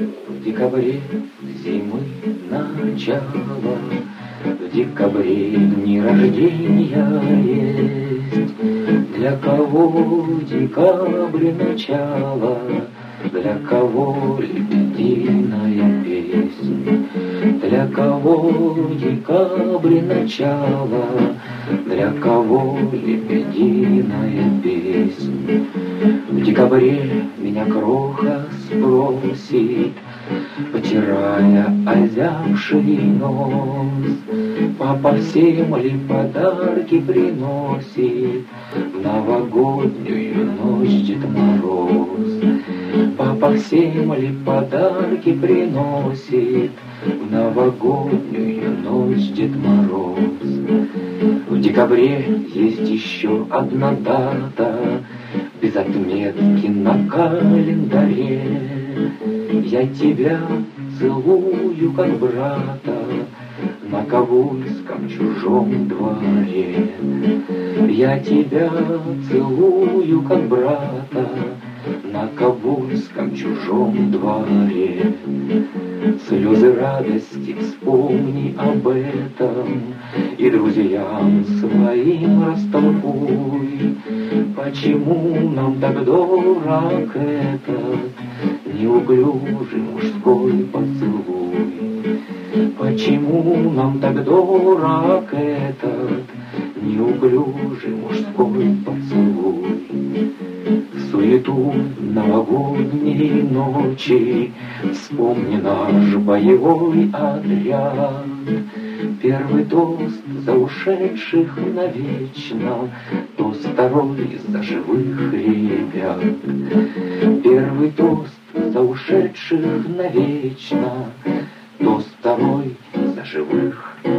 В декабре зимы начало, в декабре дни рождения есть. Для кого декабрь начало, для кого лебединая песнь. Для кого декабрь начало, для кого лебединая песнь. В декабре меня кроха спросит, потирая озябший нос: папа всем ли подарки приносит в новогоднюю ночь Дед Мороз? Папа всем ли подарки приносит в новогоднюю ночь Дед Мороз? В декабре есть еще одна дата, без отметки на календаре. Я тебя целую, как брата, на ковольском чужом дворе. Я тебя целую, как брата, на ковольском чужом дворе. Слезы радости вспомни об этом и друзьям своим растолкуй. Почему нам так дорог этот неуклюжий мужской поцелуй? Почему нам так дорог этот неуклюжий мужской поцелуй? В суету новогодней ночи вспомни наш боевой отряд. Первый тост за ушедших навечно, тост второй за живых ребят. Первый тост за ушедших навечно, тост второй за живых